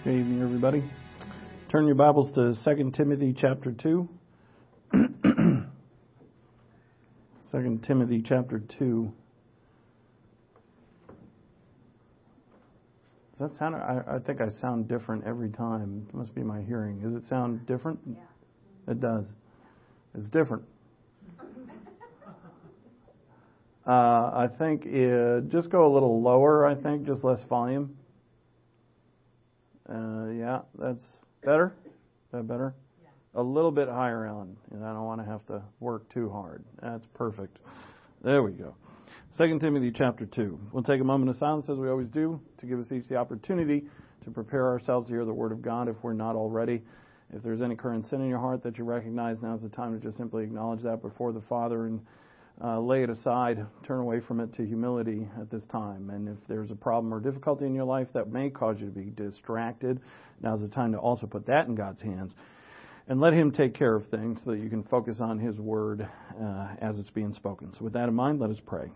Good evening, everybody. Turn your Bibles to 2 Timothy chapter 2. 2 Timothy chapter 2. Does that sound? I think I sound different every time. It must be my hearing. Does it sound different? Yeah. It does. It's different. I think just go a little lower, I think, just less volume. Yeah, that's better. Is that better? Yeah. A little bit higher, Ellen. And I don't want to have to work too hard. That's perfect. There we go. 2 Timothy chapter 2. We'll take a moment of silence, as we always do, to give us each the opportunity to prepare ourselves to hear the Word of God if we're not already. If there's any current sin in your heart that you recognize, now's the time to just simply acknowledge that before the Father and lay it aside, turn away from it to humility at this time. And if there's a problem or difficulty in your life that may cause you to be distracted, now's the time to also put that in God's hands and let Him take care of things so that you can focus on His Word as it's being spoken. So with that in mind, let us pray.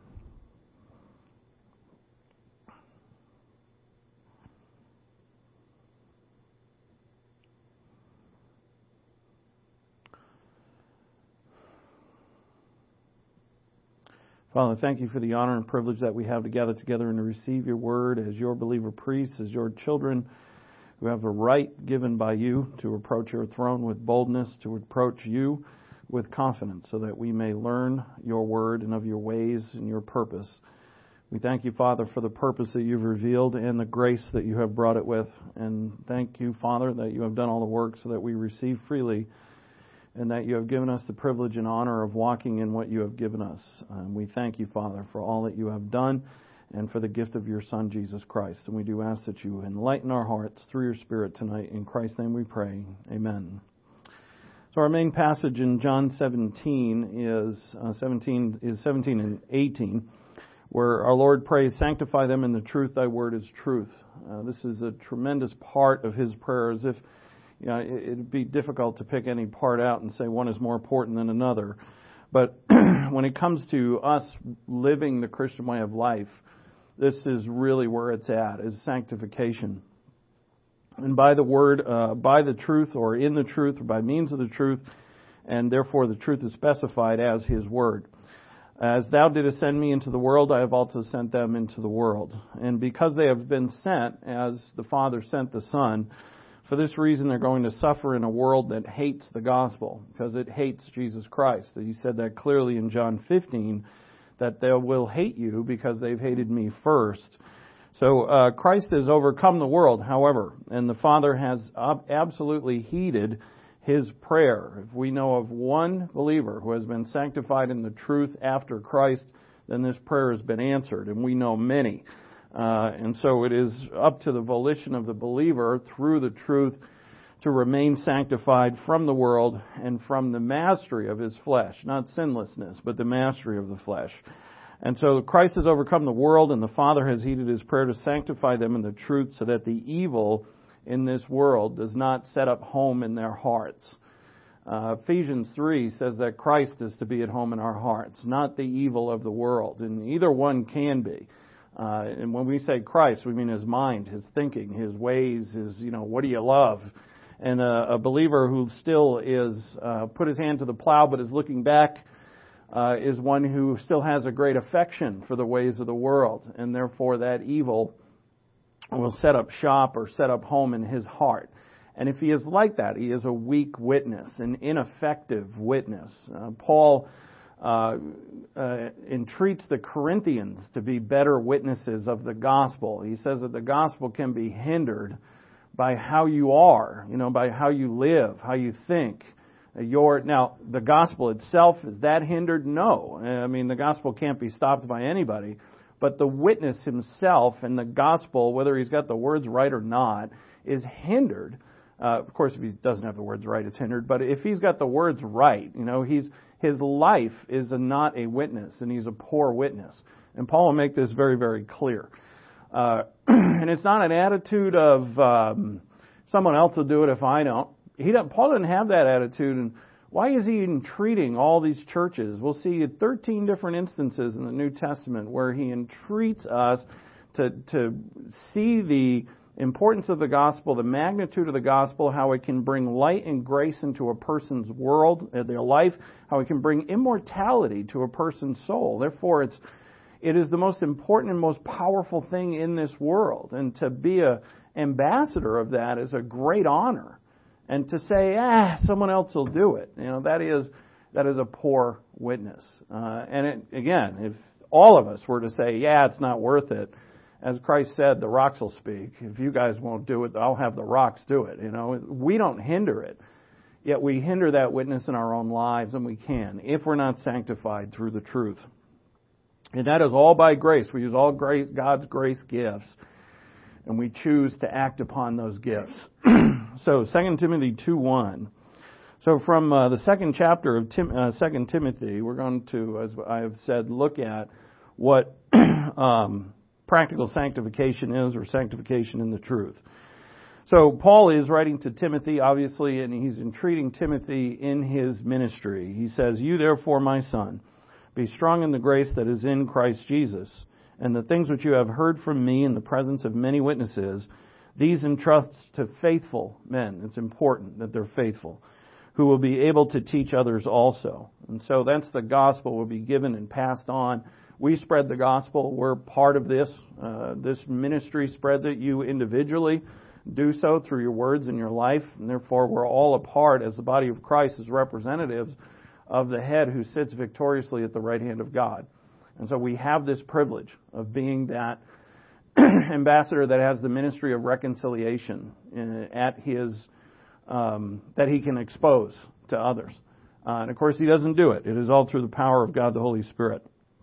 Father, thank you for the honor and privilege that we have to gather together and to receive your word as your believer priests, as your children who have a right given by you to approach your throne with boldness, to approach you with confidence, so that we may learn your word and of your ways and your purpose. We thank you, Father, for the purpose that you've revealed and the grace that you have brought it with. And thank you, Father, that you have done all the work so that we receive freely, and that you have given us the privilege and honor of walking in what you have given us. We thank you, Father, for all that you have done and for the gift of your Son, Jesus Christ. And we do ask that you enlighten our hearts through your Spirit tonight. In Christ's name we pray. Amen. So our main passage in John 17 is 17 and 18, where our Lord prays, "Sanctify them in the truth, thy word is truth." This is a tremendous part of his prayer, as if it'd be difficult to pick any part out and say one is more important than another. But when it comes to us living the Christian way of life, this is really where it's at, is sanctification. And by the word, by the truth, or in the truth, or by means of the truth, and therefore the truth is specified as His word. "As thou didst send me into the world, I have also sent them into the world. And because they have been sent, as the Father sent the Son, for this reason, they're going to suffer in a world that hates the gospel, because it hates Jesus Christ." He said that clearly in John 15, that they will hate you because they've hated me first. So Christ has overcome the world, however, and the Father has absolutely heeded His prayer. If we know of one believer who has been sanctified in the truth after Christ, then this prayer has been answered, and we know many. And so it is up to the volition of the believer through the truth to remain sanctified from the world and from the mastery of his flesh. Not sinlessness, but the mastery of the flesh. And so Christ has overcome the world, and the Father has heeded His prayer to sanctify them in the truth, so that the evil in this world does not set up home in their hearts. Ephesians 3 says that Christ is to be at home in our hearts, not the evil of the world. And either one can be. And when we say Christ, we mean His mind, His thinking, His ways, His, what do you love? And a believer who still is put his hand to the plow but is looking back is one who still has a great affection for the ways of the world. And therefore that evil will set up shop or set up home in his heart. And if he is like that, he is a weak witness, an ineffective witness. Paul entreats the Corinthians to be better witnesses of the gospel. He says that the gospel can be hindered by how you are, by how you live, how you think. Now, the gospel itself, is that hindered? No. I mean, the gospel can't be stopped by anybody. But the witness himself and the gospel, whether he's got the words right or not, is hindered. Of course, if he doesn't have the words right, it's hindered. But if he's got the words right, his life is not a witness, and he's a poor witness. And Paul will make this very, very clear. And it's not an attitude of someone else will do it if I don't. Paul didn't have that attitude. And why is he entreating all these churches? We'll see 13 different instances in the New Testament where he entreats us to see the importance of the gospel, the magnitude of the gospel, how it can bring light and grace into a person's world, their life, how it can bring immortality to a person's soul. Therefore, it is the most important and most powerful thing in this world. And to be an ambassador of that is a great honor. And to say, someone else will do it, that is a poor witness. Again, if all of us were to say, it's not worth it, as Christ said, the rocks will speak. If you guys won't do it, I'll have the rocks do it. We don't hinder it. Yet we hinder that witness in our own lives, and we can, if we're not sanctified through the truth. And that is all by grace. We use all God's grace gifts, and we choose to act upon those gifts. So 2 Timothy 2:1. So from the second chapter of 2 Timothy, we're going to, as I have said, look at what practical sanctification is, or sanctification in the truth. So Paul is writing to Timothy, obviously, and he's entreating Timothy in his ministry. He says, "You therefore, my son, be strong in the grace that is in Christ Jesus, and the things which you have heard from me in the presence of many witnesses, these entrust to faithful men." It's important that they're faithful, "who will be able to teach others also." And so that's the gospel will be given and passed on. We spread the gospel. We're part of this. This ministry spreads it. You individually do so through your words and your life. And therefore, we're all a part, as the body of Christ, as representatives of the head who sits victoriously at the right hand of God. And so we have this privilege of being that ambassador that has the ministry of reconciliation at his that he can expose to others. And of course, he doesn't do it. It is all through the power of God, the Holy Spirit.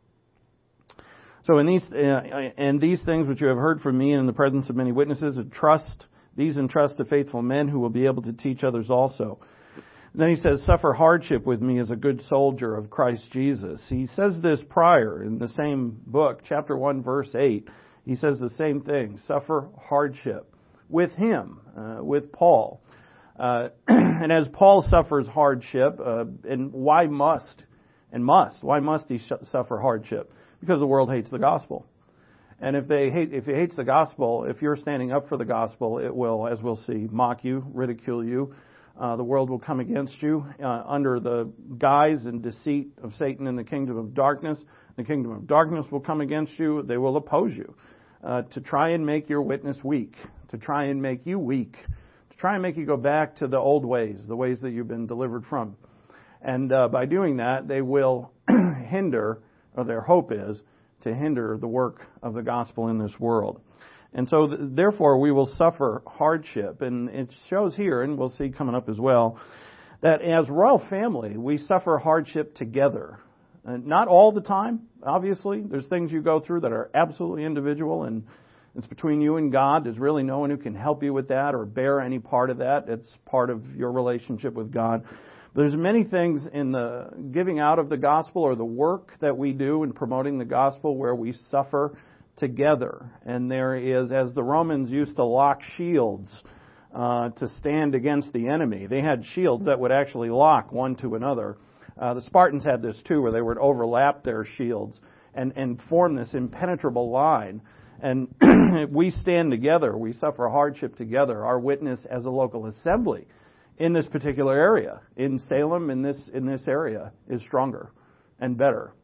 So in these things which you have heard from me in the presence of many witnesses, entrust to faithful men who will be able to teach others also. And then he says, "Suffer hardship with me as a good soldier of Christ Jesus." He says this prior in the same book, chapter 1, verse 8. He says the same thing, suffer hardship with him, with Paul. And as Paul suffers hardship, and why must he suffer hardship? Because the world hates the gospel. And if it hates the gospel, if you're standing up for the gospel, it will, as we'll see, mock you, ridicule you. The world will come against you under the guise and deceit of Satan and the kingdom of darkness. The kingdom of darkness will come against you. They will oppose you to try and make your witness weak, to try and make you weak, to try and make you go back to the old ways, the ways that you've been delivered from. And by doing that, they will hinder, or their hope is to hinder the work of the gospel in this world. And so, therefore, we will suffer hardship. And it shows here, and we'll see coming up as well, that as royal family, we suffer hardship together. Not all the time, obviously. There's things you go through that are absolutely individual, and it's between you and God. There's really no one who can help you with that or bear any part of that. It's part of your relationship with God. There's many things in the giving out of the gospel or the work that we do in promoting the gospel where we suffer together. And there is, as the Romans used to lock shields to stand against the enemy, they had shields that would actually lock one to another. The Spartans had this too, where they would overlap their shields and form this impenetrable line. And we stand together, we suffer hardship together. Our witness as a local assembly in this particular area, in Salem, in this area, is stronger and better.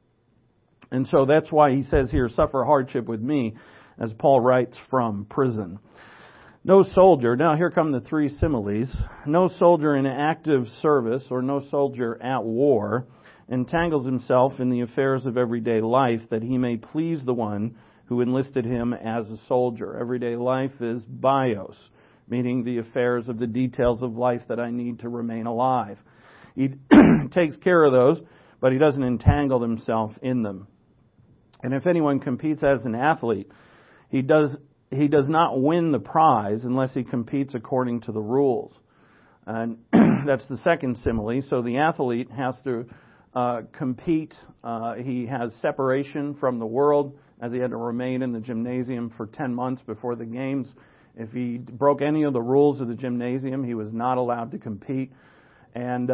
And so that's why he says here, suffer hardship with me, as Paul writes from prison. No soldier, now here come the three similes, no soldier in active service or no soldier at war entangles himself in the affairs of everyday life that he may please the one who enlisted him as a soldier. Everyday life is bios, meaning the affairs of the details of life that I need to remain alive. He takes care of those, but he doesn't entangle himself in them. And if anyone competes as an athlete, he does not win the prize unless he competes according to the rules. And that's the second simile. So the athlete has to compete. He has separation from the world, as he had to remain in the gymnasium for 10 months before the games. If he broke any of the rules of the gymnasium, he was not allowed to compete. And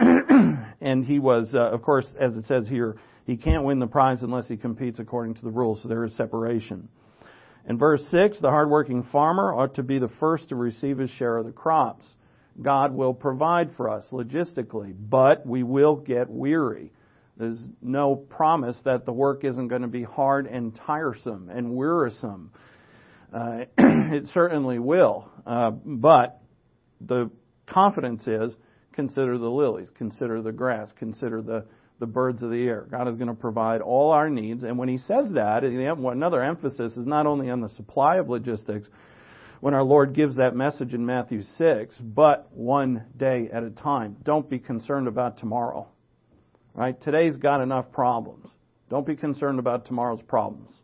and he was, of course, as it says here, he can't win the prize unless he competes according to the rules. So there is separation. In verse 6, the hardworking farmer ought to be the first to receive his share of the crops. God will provide for us logistically, but we will get weary. There's no promise that the work isn't going to be hard and tiresome and wearisome. It certainly will. But the confidence is, consider the lilies, consider the grass, consider the birds of the air. God is going to provide all our needs. And when He says that, another emphasis is not only on the supply of logistics, when our Lord gives that message in Matthew 6, but one day at a time. Don't be concerned about tomorrow. Right? Today's got enough problems. Don't be concerned about tomorrow's problems.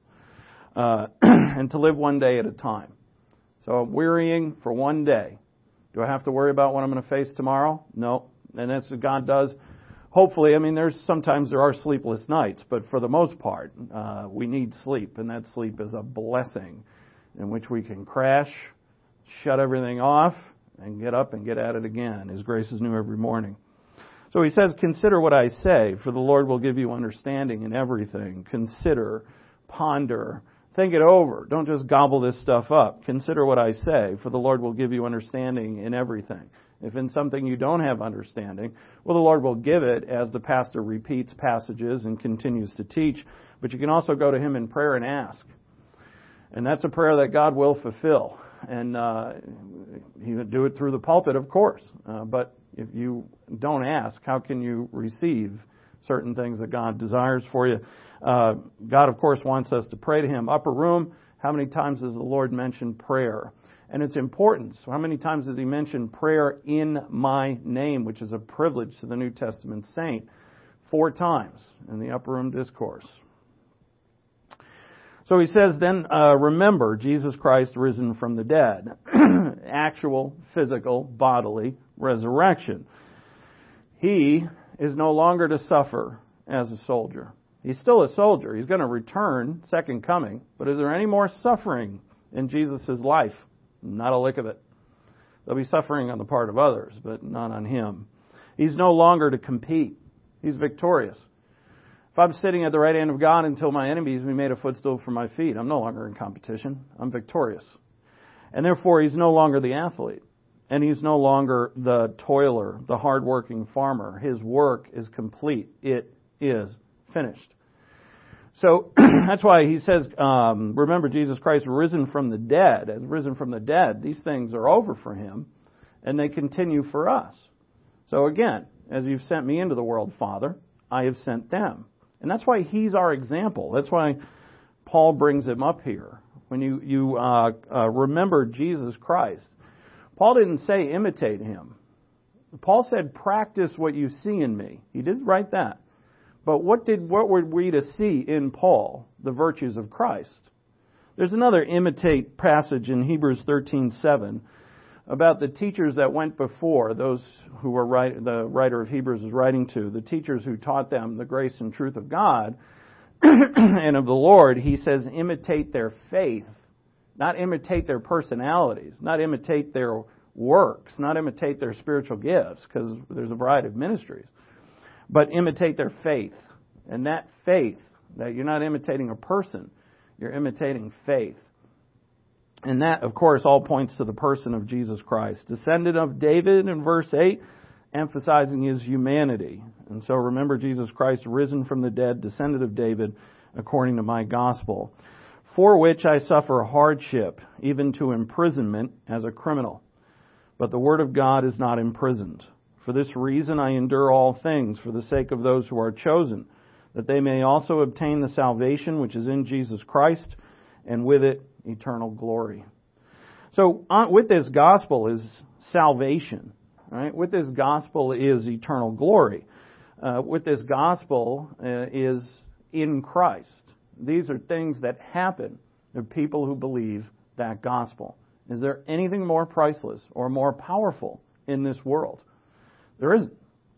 And to live one day at a time. So wearying for one day. Do I have to worry about what I'm going to face tomorrow? No. And that's what God does. Hopefully, sometimes there are sleepless nights, but for the most part, we need sleep, and that sleep is a blessing in which we can crash, shut everything off, and get up and get at it again. His grace is new every morning. So he says, consider what I say, for the Lord will give you understanding in everything. Consider, ponder, think it over. Don't just gobble this stuff up. Consider what I say, for the Lord will give you understanding in everything. If in something you don't have understanding, well, the Lord will give it as the pastor repeats passages and continues to teach. But you can also go to Him in prayer and ask. And that's a prayer that God will fulfill. And He would do it through the pulpit, of course. But if you don't ask, how can you receive certain things that God desires for you? God, of course, wants us to pray to Him. Upper room, how many times does the Lord mention prayer? And its importance. So how many times does He mention prayer in my name, which is a privilege to the New Testament saint? 4 times in the upper room discourse. So he says then, remember Jesus Christ risen from the dead. Actual, physical, bodily resurrection. He is no longer to suffer as a soldier. He's still a soldier. He's going to return, second coming. But is there any more suffering in Jesus' life? Not a lick of it. There'll be suffering on the part of others, but not on Him. He's no longer to compete. He's victorious. If I'm sitting at the right hand of God until my enemies be made a footstool for my feet, I'm no longer in competition. I'm victorious. And therefore, He's no longer the athlete. And He's no longer the toiler, the hardworking farmer. His work is complete. It is finished. So that's why he says, remember Jesus Christ risen from the dead. As risen from the dead, these things are over for Him, and they continue for us. So again, as you've sent me into the world, Father, I have sent them. And that's why He's our example. That's why Paul brings Him up here. When you remember Jesus Christ, Paul didn't say imitate Him. Paul said practice what you see in me. He did write that. But what were we to see in Paul? The virtues of Christ. There's another imitate passage in Hebrews 13:7 about the teachers that went before, those who were the writer of Hebrews is writing to, the teachers who taught them the grace and truth of God and of the Lord. He says imitate their faith, not imitate their personalities, not imitate their works, not imitate their spiritual gifts, because there's a variety of ministries. But imitate their faith. And that faith, that you're not imitating a person, you're imitating faith. And that, of course, all points to the person of Jesus Christ. Descendant of David in verse 8, emphasizing His humanity. And so remember Jesus Christ risen from the dead, descendant of David, according to my gospel. For which I suffer hardship, even to imprisonment as a criminal. But the word of God is not imprisoned. For this reason I endure all things for the sake of those who are chosen, that they may also obtain the salvation which is in Jesus Christ, and with it eternal glory. So with this gospel is salvation, right? With this gospel is eternal glory. With this gospel is in Christ. These are things that happen to people who believe that gospel. Is there anything more priceless or more powerful in this world? There isn't.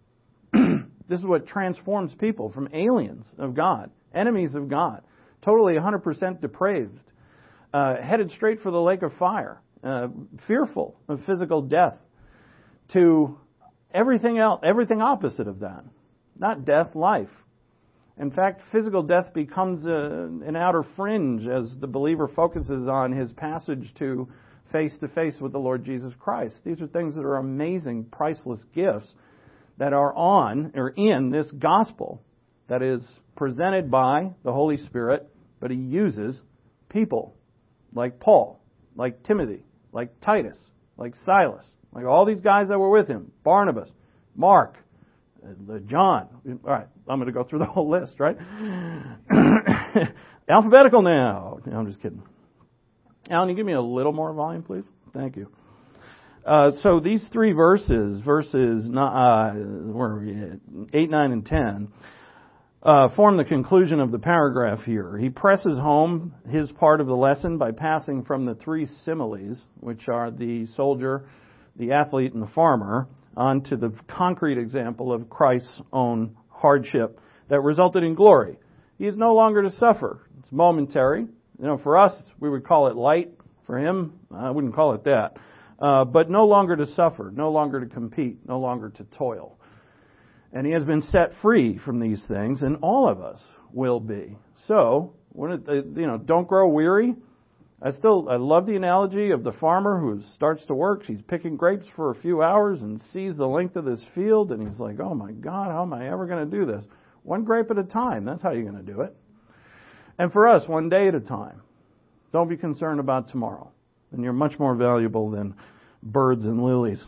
This is what transforms people from aliens of God, enemies of God, totally 100% depraved, headed straight for the lake of fire, fearful of physical death, to everything else, everything opposite of that. Not death, life. In fact, physical death becomes an outer fringe as the believer focuses on his passage to face with the Lord Jesus Christ. These are things that are amazing, priceless gifts that are on or in this gospel that is presented by the Holy Spirit, but He uses people like Paul, like Timothy, like Titus, like Silas, like all these guys that were with him, Barnabas, Mark, John. All right, I'm going to go through the whole list, right? Alphabetical now. No, I'm just kidding. Alan, you give me a little more volume, please? Thank you. So these three verses 8, 9, and 10, form the conclusion of the paragraph here. He presses home his part of the lesson by passing from the three similes, which are the soldier, the athlete, and the farmer, onto the concrete example of Christ's own hardship that resulted in glory. He is no longer to suffer. It's momentary. For us, we would call it light. For him, I wouldn't call it that. But no longer to suffer, no longer to compete, no longer to toil. And he has been set free from these things, and all of us will be. So, don't grow weary. I love the analogy of the farmer who starts to work. She's picking grapes for a few hours and sees the length of this field, and he's like, oh my God, how am I ever going to do this? One grape at a time. That's how you're going to do it. And for us, one day at a time. Don't be concerned about tomorrow. And you're much more valuable than birds and lilies.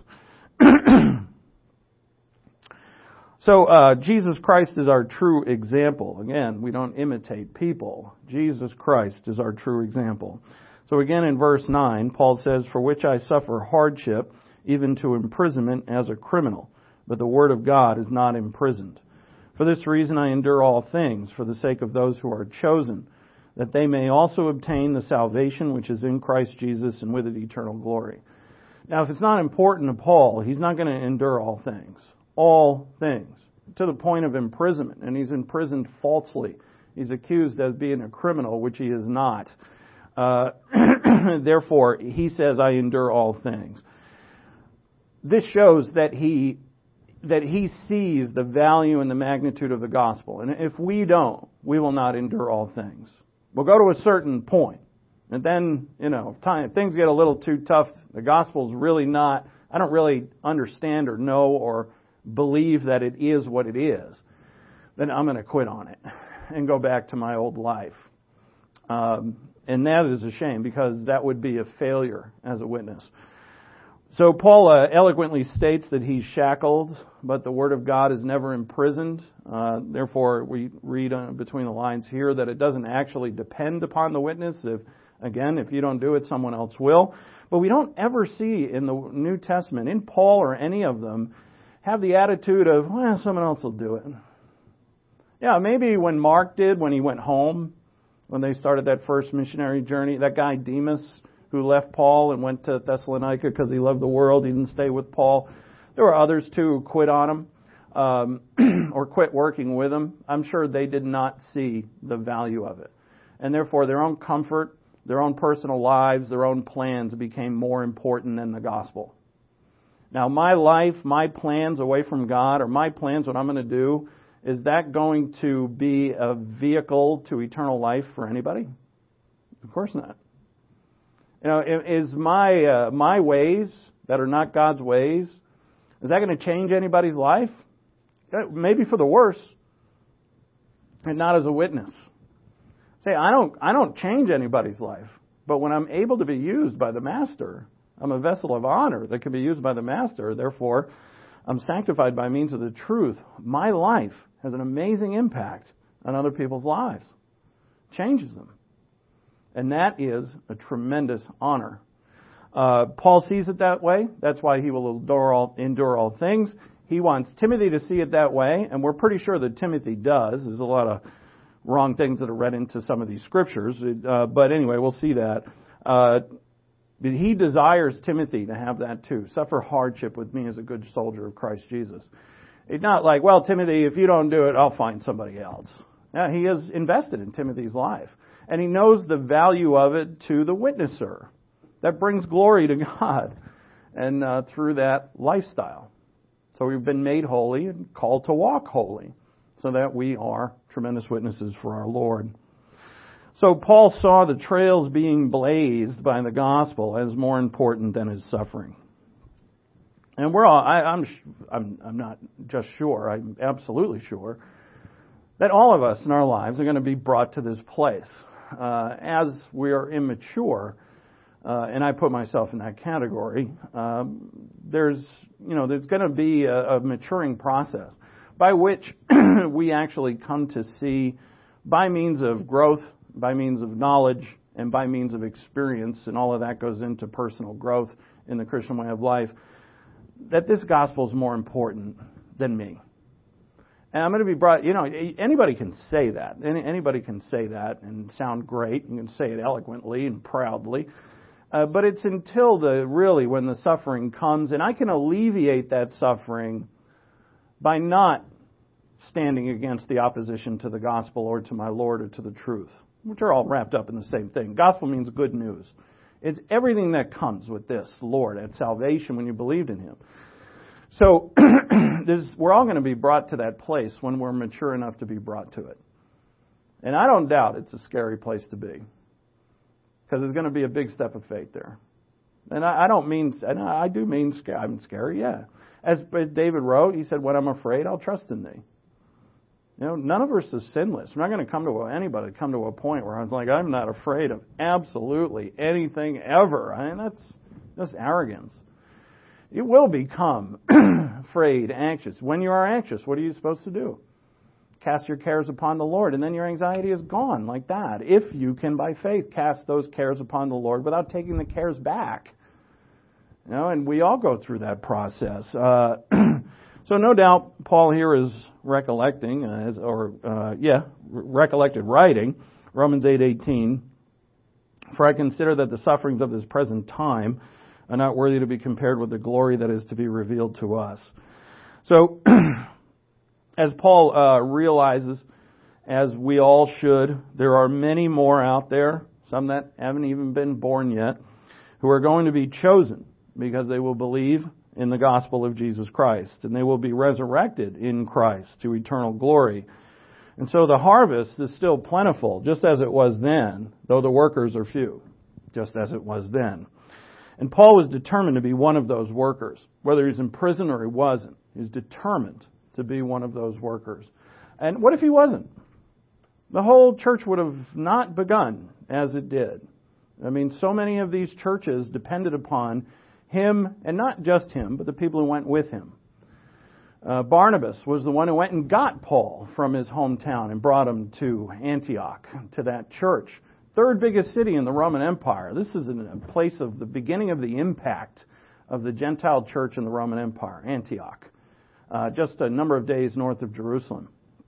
So, Jesus Christ is our true example. Again, we don't imitate people. Jesus Christ is our true example. So again, in verse 9, Paul says, for which I suffer hardship, even to imprisonment as a criminal. But the word of God is not imprisoned. For this reason I endure all things, for the sake of those who are chosen, that they may also obtain the salvation which is in Christ Jesus, and with it eternal glory. Now, if it's not important to Paul, he's not going to endure all things. All things. To the point of imprisonment. And he's imprisoned falsely. He's accused as being a criminal, which he is not. Therefore, he says, I endure all things. This shows that he sees the value and the magnitude of the gospel. And if we don't, we will not endure all things. We'll go to a certain point. And then, if things get a little too tough, the gospel's really not, I don't really understand or know or believe that it is what it is, then I'm going to quit on it and go back to my old life. And that is a shame, because that would be a failure as a witness. So Paul eloquently states that he's shackled, but the Word of God is never imprisoned. Therefore, we read between the lines here that it doesn't actually depend upon the witness. If you don't do it, someone else will. But we don't ever see in the New Testament, in Paul or any of them, have the attitude of, well, someone else will do it. Yeah, maybe when Mark did, when he went home, when they started that first missionary journey, that guy Demas, who left Paul and went to Thessalonica because he loved the world, he didn't stay with Paul. There were others too who quit on him, or quit working with him. I'm sure they did not see the value of it. And therefore their own comfort, their own personal lives, their own plans became more important than the gospel. Now, my life, my plans away from God, or my plans, what I'm going to do, is that going to be a vehicle to eternal life for anybody? Of course not. Is my ways that are not God's ways, is that going to change anybody's life? Maybe for the worse, and not as a witness. Say, I don't change anybody's life, but when I'm able to be used by the Master, I'm a vessel of honor that can be used by the Master. Therefore, I'm sanctified by means of the truth. My life has an amazing impact on other people's lives. Changes them. And that is a tremendous honor. Paul sees it that way. That's why he will endure all things. He wants Timothy to see it that way, and we're pretty sure that Timothy does. There's a lot of wrong things that are read into some of these scriptures. But anyway, we'll see that. He desires Timothy to have that too. Suffer hardship with me as a good soldier of Christ Jesus. It's not like, well, Timothy, if you don't do it, I'll find somebody else. Now, he has invested in Timothy's life. And he knows the value of it to the witnesser. That brings glory to God. And through that lifestyle. So we've been made holy and called to walk holy. so that we are tremendous witnesses for our Lord. So Paul saw the trails being blazed by the gospel as more important than his suffering. And we're all, I'm not just sure, I'm absolutely sure that all of us in our lives are going to be brought to this place. As we are immature, and I put myself in that category, there's going to be a maturing process by which we actually come to see, by means of growth, by means of knowledge, and by means of experience, and all of that goes into personal growth in the Christian way of life, that this gospel is more important than me. And I'm going to be brought, anybody can say that. Anybody can say that and sound great. You can say it eloquently and proudly. But it's until when the suffering comes, and I can alleviate that suffering by not standing against the opposition to the gospel or to my Lord or to the truth, which are all wrapped up in the same thing. Gospel means good news. It's everything that comes with this Lord at salvation when you believed in Him. So we're all going to be brought to that place when we're mature enough to be brought to it. And I don't doubt it's a scary place to be, because there's going to be a big step of faith there. And I do mean I'm scary, yeah. As David wrote, he said, when I'm afraid, I'll trust in Thee. None of us is sinless. I'm not going to come to a point where I was like, I'm not afraid of absolutely anything ever. I mean, that's just arrogance. You will become afraid, anxious. When you are anxious, what are you supposed to do? Cast your cares upon the Lord, and then your anxiety is gone like that. If you can, by faith, cast those cares upon the Lord without taking the cares back. And we all go through that process. So no doubt Paul here is recollecting, recollected writing, Romans 8:18. For I consider that the sufferings of this present time are not worthy to be compared with the glory that is to be revealed to us. So, as Paul realizes, as we all should, there are many more out there, some that haven't even been born yet, who are going to be chosen because they will believe in the gospel of Jesus Christ, and they will be resurrected in Christ to eternal glory. And so the harvest is still plentiful, just as it was then, though the workers are few, just as it was then. And Paul was determined to be one of those workers. Whether he's in prison or he wasn't, he's determined to be one of those workers. And what if he wasn't? The whole church would have not begun as it did. I mean, so many of these churches depended upon him, and not just him, but the people who went with him. Barnabas was the one who went and got Paul from his hometown and brought him to Antioch, to that church. Third biggest city in the Roman Empire. This is a place of the beginning of the impact of the Gentile church in the Roman Empire, Antioch. Just a number of days north of Jerusalem.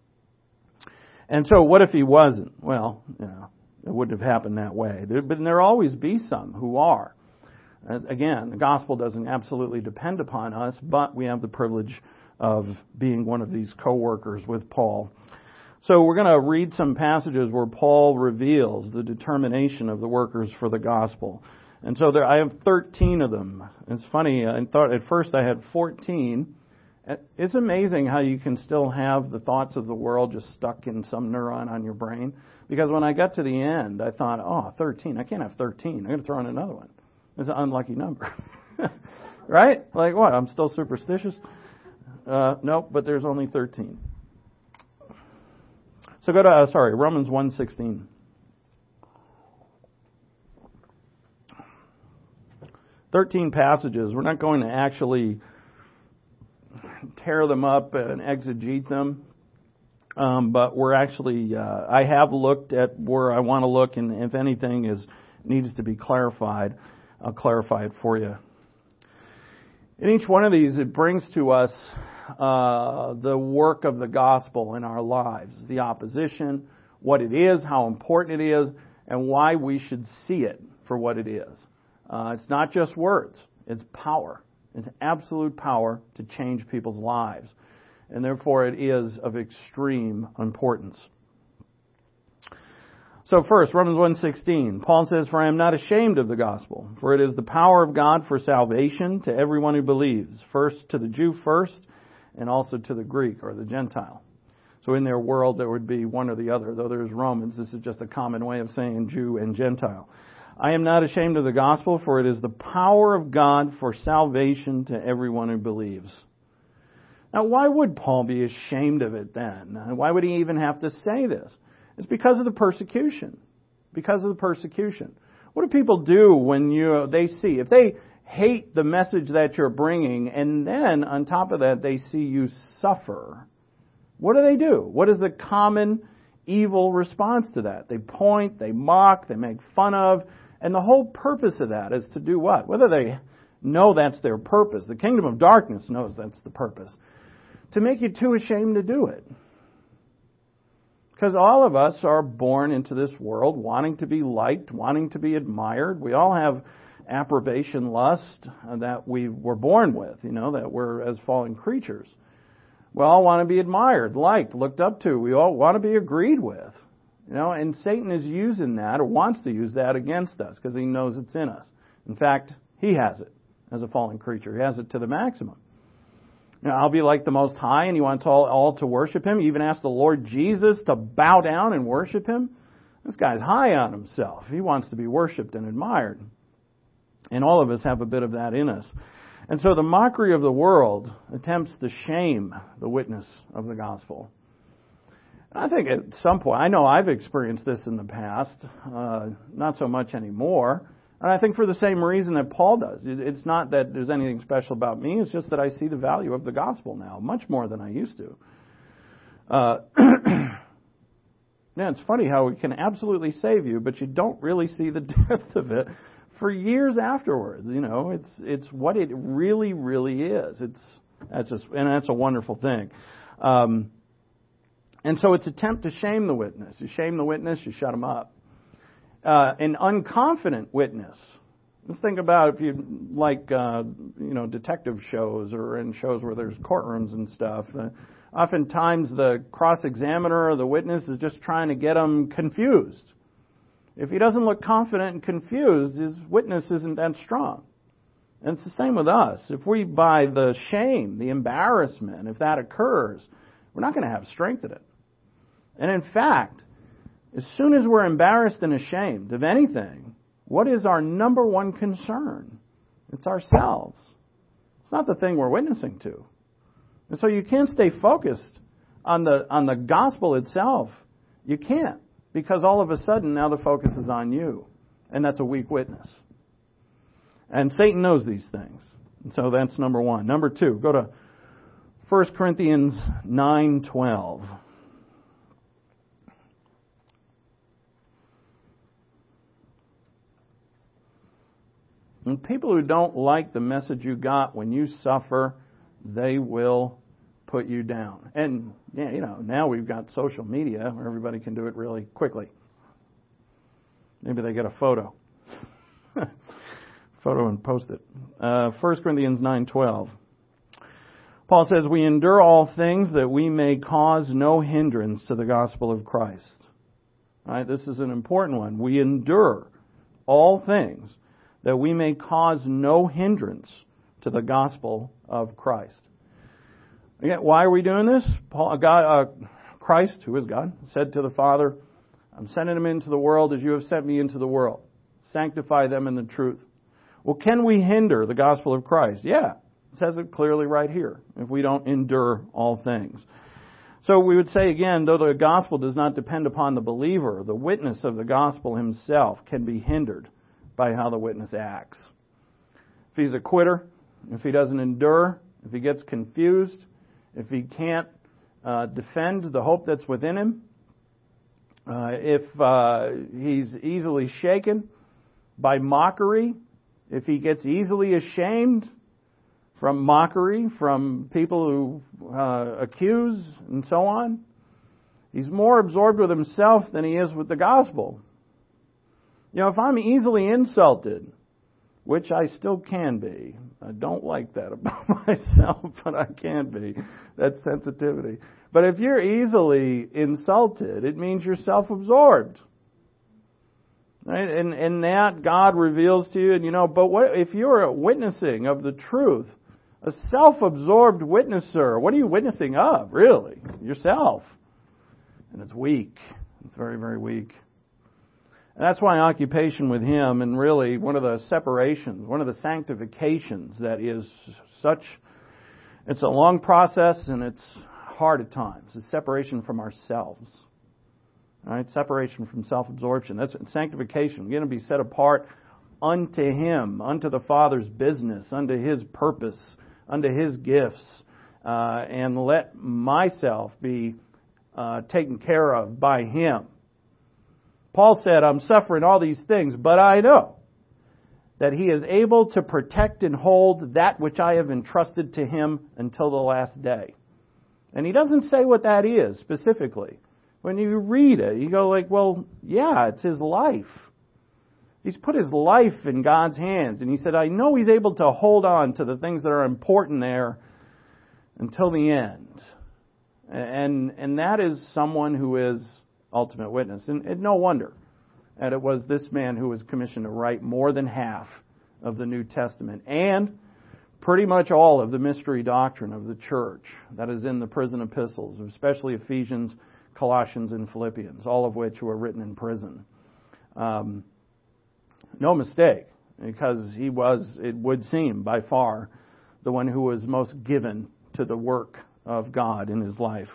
And so what if he wasn't? Well, it wouldn't have happened that way. But there'll always be some who are. Again, the gospel doesn't absolutely depend upon us, but we have the privilege of being one of these co-workers with Paul. So we're going to read some passages where Paul reveals the determination of the workers for the gospel. And so I have 13 of them. It's funny, I thought at first I had 14. It's amazing how you can still have the thoughts of the world just stuck in some neuron on your brain. Because when I got to the end, I thought, 13, I can't have 13. I'm going to throw in another one. It's an unlucky number. Right? Like what? I'm still superstitious? No, but there's only 13. So go to, Romans 1:16. 13 passages. We're not going to actually tear them up and exegete them. But we're actually, I have looked at where I want to look, and if anything needs to be clarified, I'll clarify it for you. In each one of these, it brings to us the work of the gospel in our lives, the opposition, what it is, how important it is, and why we should see it for what it is. It's not just words, it's power. It's absolute power to change people's lives. And therefore it is of extreme importance. So first, Romans 1:16, Paul says, "For I am not ashamed of the gospel, for it is the power of God for salvation to everyone who believes, first to the Jew first, and also to the Greek or the Gentile." So in their world, there would be one or the other. Though there's Romans, this is just a common way of saying Jew and Gentile. I am not ashamed of the gospel, for it is the power of God for salvation to everyone who believes. Now, why would Paul be ashamed of it then? Why would he even have to say this? It's because of the persecution. Because of the persecution. What do people do when they see, if they hate the message that you're bringing, and then on top of that they see you suffer? What do? What is the common evil response to that? They point, they mock, they make fun of, and the whole purpose of that is to do what? Whether they know that's their purpose. The kingdom of darkness knows that's the purpose. To make you too ashamed to do it. Because all of us are born into this world wanting to be liked, wanting to be admired. We all have approbation lust that we were born with, that we're as fallen creatures. We all want to be admired, liked, looked up to. We all want to be agreed with. And Satan is using that, or wants to use that against us, because he knows it's in us. In fact, he has it as a fallen creature. He has it to the maximum. I'll be like the Most High, and you want all to worship Him. You even ask the Lord Jesus to bow down and worship Him. This guy's high on himself. He wants to be worshipped and admired. And all of us have a bit of that in us. And so the mockery of the world attempts to shame the witness of the gospel. I think at some point, I know I've experienced this in the past, not so much anymore. And I think for the same reason that Paul does. It's not that there's anything special about me, it's just that I see the value of the gospel now, much more than I used to. Yeah, it's funny how it can absolutely save you, but you don't really see the depth of it for years afterwards. It's what it really, really is. That's a wonderful thing. And so it's attempt to shame the witness. You shame the witness, you shut him up. An unconfident witness. Let's think about if you like, detective shows or in shows where there's courtrooms and stuff. Oftentimes the cross-examiner or the witness is just trying to get them confused. If he doesn't look confident and confused, his witness isn't that strong. And it's the same with us. If we, by the shame, the embarrassment, if that occurs, we're not going to have strength in it. And in fact, as soon as we're embarrassed and ashamed of anything, what is our number one concern? It's ourselves. It's not the thing we're witnessing to. And so you can't stay focused on the gospel itself. You can't, because all of a sudden now the focus is on you. And that's a weak witness. And Satan knows these things. And so that's number one. Number two, go to 1 Corinthians 9:12. And people who don't like the message you got when you suffer, they will put you down. And, now we've got social media where everybody can do it really quickly. Maybe they get a photo. And post it. 1 Corinthians 9:12. Paul says, we endure all things that we may cause no hindrance to the gospel of Christ. All right, this is an important one. We endure all things that we may cause no hindrance to the gospel of Christ. Again, why are we doing this? Christ, who is God, said to the Father, I'm sending them into the world as you have sent me into the world. Sanctify them in the truth. Well, can we hinder the gospel of Christ? Yeah, it says it clearly right here, if we don't endure all things. So we would say again, though the gospel does not depend upon the believer, the witness of the gospel himself can be hindered by how the witness acts. If he's a quitter, if he doesn't endure, if he gets confused, if he can't defend the hope that's within him, if he's easily shaken by mockery, if he gets easily ashamed from mockery, from people who accuse and so on, he's more absorbed with himself than he is with the gospel. If I'm easily insulted, which I still can be, I don't like that about myself, but I can be. That's sensitivity. But if you're easily insulted, it means you're self-absorbed. Right? And that God reveals to you, but what if you're witnessing of the truth, a self-absorbed witnesser, what are you witnessing of, really? Yourself. And it's weak. It's very, very weak. And that's why occupation with Him, and really one of the separations, one of the sanctifications that is such, it's a long process and it's hard at times. It's separation from ourselves. Right? Separation from self-absorption. That's sanctification. We're going to be set apart unto Him, unto the Father's business, unto His purpose, unto His gifts, and let myself be taken care of by Him. Paul said, I'm suffering all these things, but I know that He is able to protect and hold that which I have entrusted to Him until the last day. And he doesn't say what that is specifically. When you read it, you go like, well, yeah, it's his life. He's put his life in God's hands. And he said, I know He's able to hold on to the things that are important there until the end. And that is someone who is ultimate witness. And no wonder that it was this man who was commissioned to write more than half of the New Testament and pretty much all of the mystery doctrine of the church that is in the prison epistles, especially Ephesians, Colossians, and Philippians, all of which were written in prison. No mistake, because he was, it would seem, by far, the one who was most given to the work of God in his life.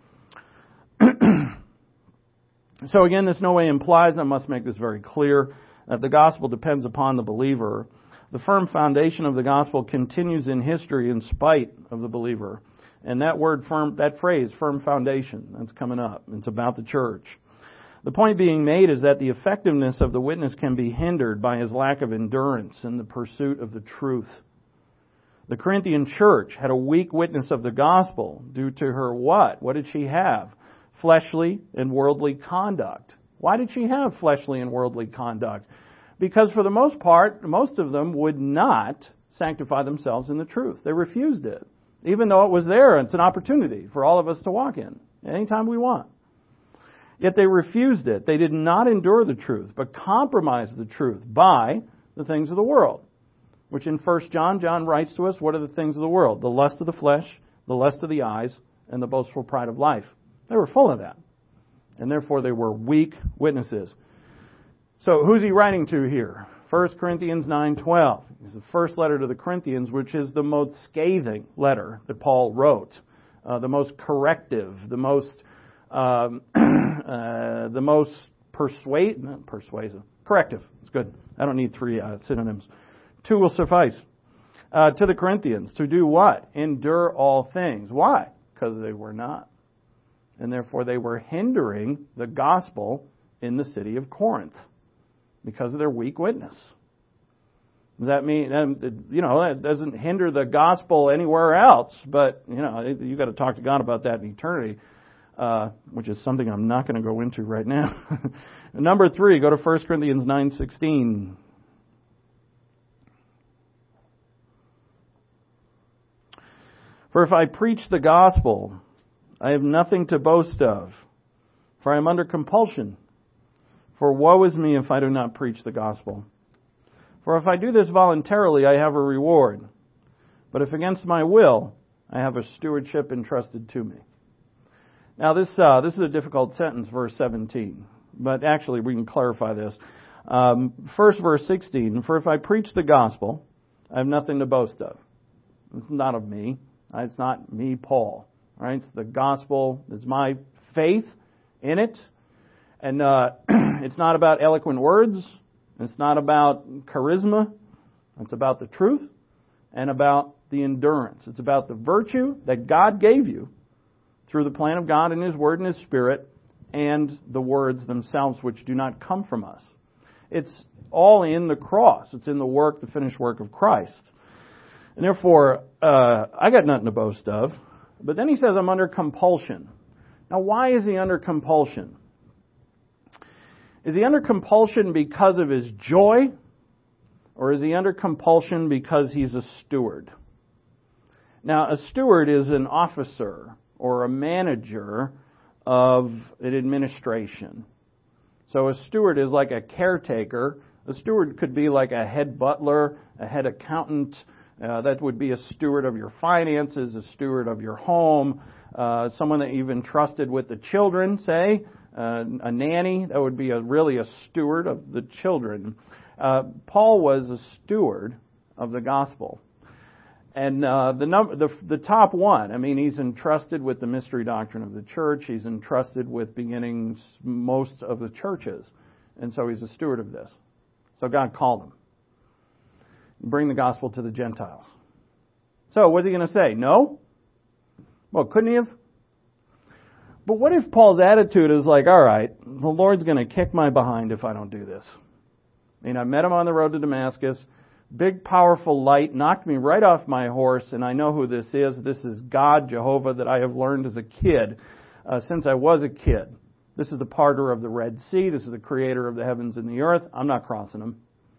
So again, this no way implies, I must make this very clear, that the gospel depends upon the believer. The firm foundation of the gospel continues in history in spite of the believer. And that word firm, that phrase, firm foundation, that's coming up. It's about the church. The point being made is that the effectiveness of the witness can be hindered by his lack of endurance in the pursuit of the truth. The Corinthian church had a weak witness of the gospel due to her what? What did she have? Fleshly and worldly conduct. Why did she have fleshly and worldly conduct? Because for the most part, most of them would not sanctify themselves in the truth. They refused it. Even though it was there, it's an opportunity for all of us to walk in anytime we want. Yet they refused it. They did not endure the truth, but compromised the truth by the things of the world. Which in 1 John, John writes to us, what are the things of the world? The lust of the flesh, the lust of the eyes, and the boastful pride of life. They were full of that. And therefore they were weak witnesses. So who's he writing to here? 1 Corinthians 9:12. It's the first letter to the Corinthians, which is the most scathing letter that Paul wrote. The most corrective, the most persuasive. Corrective. It's good. I don't need three synonyms. Two will suffice. To the Corinthians, to do what? Endure all things. Why? Because they were not. And therefore they were hindering the gospel in the city of Corinth because of their weak witness. Does that mean, that doesn't hinder the gospel anywhere else, but, you've got to talk to God about that in eternity, which is something I'm not going to go into right now. Number 3, go to 1 Corinthians 9:16. For if I preach the gospel, I have nothing to boast of, for I am under compulsion. For woe is me if I do not preach the gospel. For if I do this voluntarily, I have a reward. But if against my will, I have a stewardship entrusted to me. Now this is a difficult sentence, verse 17. But actually, we can clarify this. First, verse 16. For if I preach the gospel, I have nothing to boast of. It's not of me. It's not me, Paul. Right? It's the gospel. It's my faith in it. And it's not about eloquent words. It's not about charisma. It's about the truth and about the endurance. It's about the virtue that God gave you through the plan of God and His Word and His Spirit and the words themselves, which do not come from us. It's all in the cross. It's in the work, the finished work of Christ. And therefore, I got nothing to boast of. But then he says, I'm under compulsion. Now, why is he under compulsion? Is he under compulsion because of his joy? Or is he under compulsion because he's a steward? Now, a steward is an officer or a manager of an administration. So a steward is like a caretaker. A steward could be like a head butler, a head accountant, That would be a steward of your finances, a steward of your home, someone that you've entrusted with the children, say, a nanny. That would be really a steward of the children. Paul was a steward of the gospel. And the top one, I mean, he's entrusted with the mystery doctrine of the church. He's entrusted with beginning most of the churches. And so he's a steward of this. So God called him. Bring the gospel to the Gentiles. So what's he going to say? No? Well, couldn't he have? But what if Paul's attitude is like, all right, the Lord's going to kick my behind if I don't do this. I mean, I met him on the road to Damascus. Big, powerful light knocked me right off my horse, and I know who this is. This is God, Jehovah, that I have learned as a kid, since I was a kid. This is the parter of the Red Sea. This is the creator of the heavens and the earth. I'm not crossing him.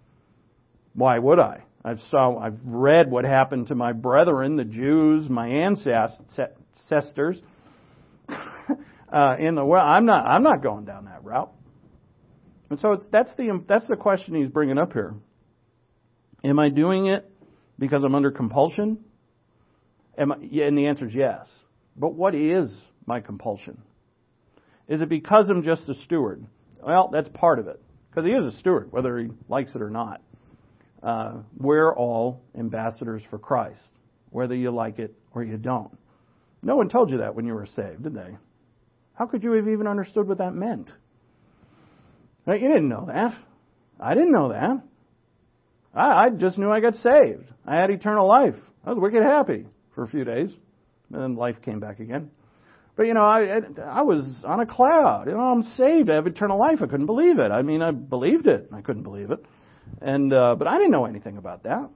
Why would I? I've read what happened to my brethren, the Jews, my ancestors. In the world, I'm not going down that route. And so that's the question he's bringing up here. Am I doing it because I'm under compulsion? And the answer is yes. But what is my compulsion? Is it because I'm just a steward? Well, that's part of it. Because he is a steward, whether he likes it or not. We're all ambassadors for Christ, whether you like it or you don't. No one told you that when you were saved, did they? How could you have even understood what that meant? Right? You didn't know that. I didn't know that. I just knew I got saved. I had eternal life. I was wicked happy for a few days. And then life came back again. But, I was on a cloud. I'm saved. I have eternal life. I couldn't believe it. I mean, I believed it. I couldn't believe it. But I didn't know anything about that.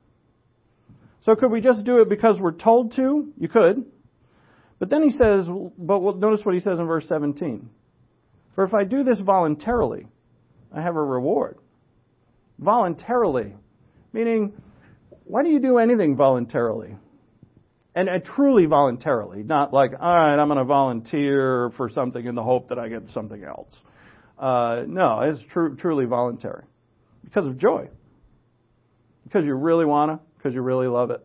So could we just do it because we're told to? You could. But then he says, notice what he says in verse 17. For if I do this voluntarily, I have a reward. Voluntarily. Meaning, why do you do anything voluntarily? And truly voluntarily. Not like, all right, I'm going to volunteer for something in the hope that I get something else. No, it's truly voluntary. Because of joy. Because you really want to. Because you really love it.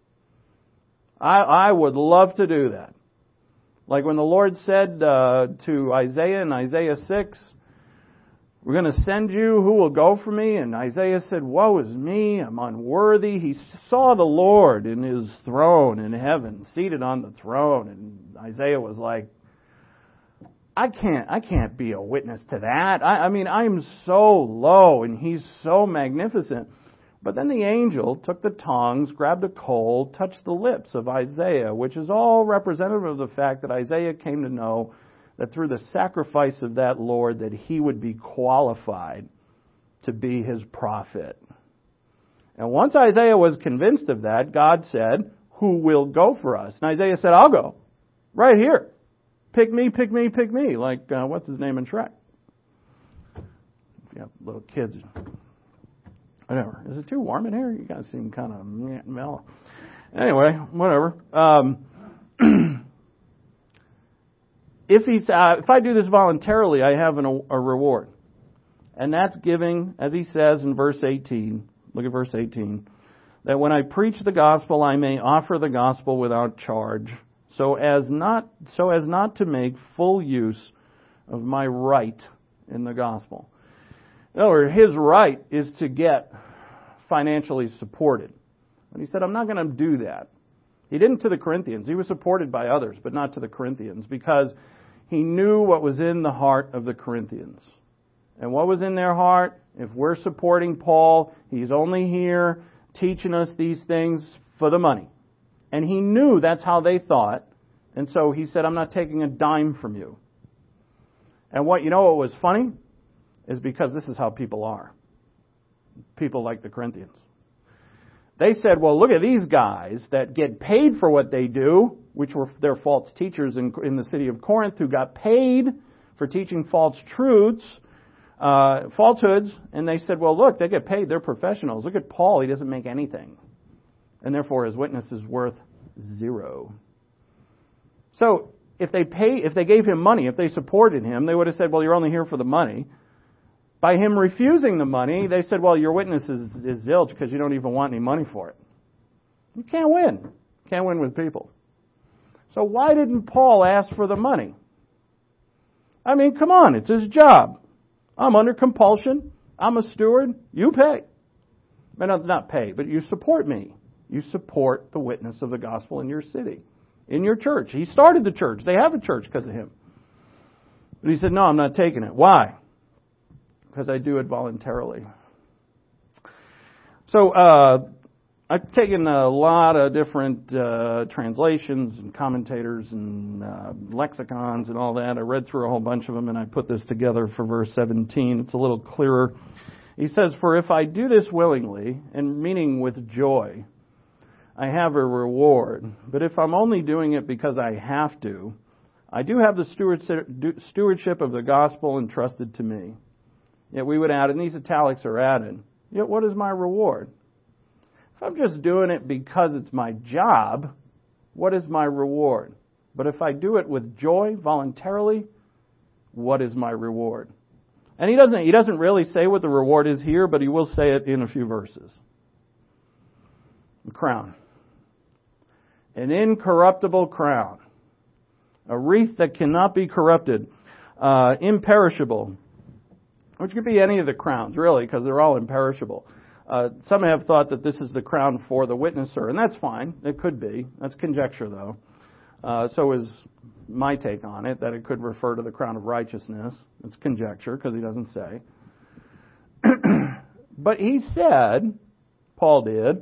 I would love to do that. Like when the Lord said to Isaiah in Isaiah 6, we're going to send you, who will go for me? And Isaiah said, woe is me, I'm unworthy. He saw the Lord in his throne in heaven, seated on the throne. And Isaiah was like, I can't be a witness to that. I mean, I'm so low and he's so magnificent. But then the angel took the tongs, grabbed a coal, touched the lips of Isaiah, which is all representative of the fact that Isaiah came to know that through the sacrifice of that Lord that he would be qualified to be his prophet. And once Isaiah was convinced of that, God said, who will go for us? And Isaiah said, I'll go. Right here. Pick me, pick me, pick me. Like, what's his name in Shrek? If you have little kids. Whatever. Is it too warm in here? You guys seem kind of mellow. Anyway, whatever. If I do this voluntarily, I have a reward. And that's giving, as he says in verse 18, look at verse 18, that when I preach the gospel, I may offer the gospel without charge, so as not to make full use of my right in the gospel. In other words, his right is to get financially supported. And he said, I'm not going to do that. He didn't to the Corinthians. He was supported by others, but not to the Corinthians, because he knew what was in the heart of the Corinthians. And what was in their heart? If we're supporting Paul, he's only here teaching us these things for the money. And he knew that's how they thought. And so he said, I'm not taking a dime from you. And what was funny? Is because this is how people are. People like the Corinthians. They said, well, look at these guys that get paid for what they do, which were their false teachers in the city of Corinth, who got paid for teaching false truths, falsehoods, and they said, well, look, they get paid, they're professionals. Look at Paul, he doesn't make anything. And therefore his witness is worth zero. So, if they gave him money, if they supported him, they would have said, well, you're only here for the money. By him refusing the money, they said, well, your witness is zilch because you don't even want any money for it. You can't win. Can't win with people. So why didn't Paul ask for the money? I mean, come on, it's his job. I'm under compulsion. I'm a steward. You pay. Not pay, but you support me. You support the witness of the gospel in your city, in your church. He started the church. They have a church because of him. But he said, no, I'm not taking it. Why? Because I do it voluntarily. So I've taken a lot of different translations and commentators and lexicons and all that. I read through a whole bunch of them, and I put this together for verse 17. It's a little clearer. He says, for if I do this willingly, and meaning with joy, I have a reward. But if I'm only doing it because I have to, I do have the stewardship of the gospel entrusted to me. Yet we would add, and these italics are added, yet what is my reward? If I'm just doing it because it's my job, what is my reward? But if I do it with joy, voluntarily, what is my reward? And he doesn't really say what the reward is here, but he will say it in a few verses. A crown. An incorruptible crown. A wreath that cannot be corrupted. Imperishable. Which could be any of the crowns, really, because they're all imperishable. Some have thought that this is the crown for the witnesser, and that's fine. It could be. That's conjecture, though. So is my take on it, that it could refer to the crown of righteousness. It's conjecture, because he doesn't say. But he said, Paul did,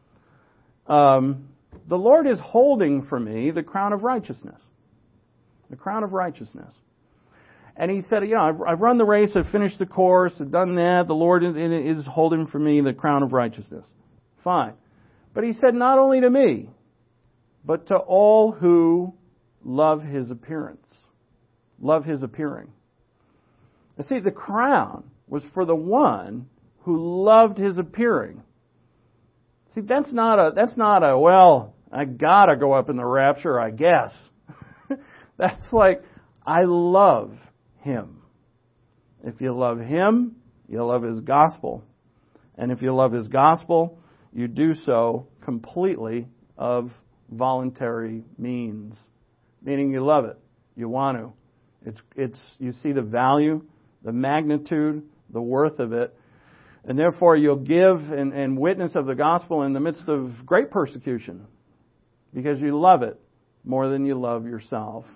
the Lord is holding for me the crown of righteousness. The crown of righteousness. And he said, I've run the race, I've finished the course, I've done that, the Lord is holding for me the crown of righteousness. Fine. But he said, not only to me, but to all who love his appearance. Love his appearing. You see, the crown was for the one who loved his appearing. See, that's not a well, I gotta go up in the rapture, I guess. That's like, I love him. If you love him, you love his gospel. And if you love his gospel, you do so completely of voluntary means. Meaning you love it. You want to. It's you see the value, the magnitude, the worth of it. And therefore you'll give and witness of the gospel in the midst of great persecution. Because you love it more than you love yourself.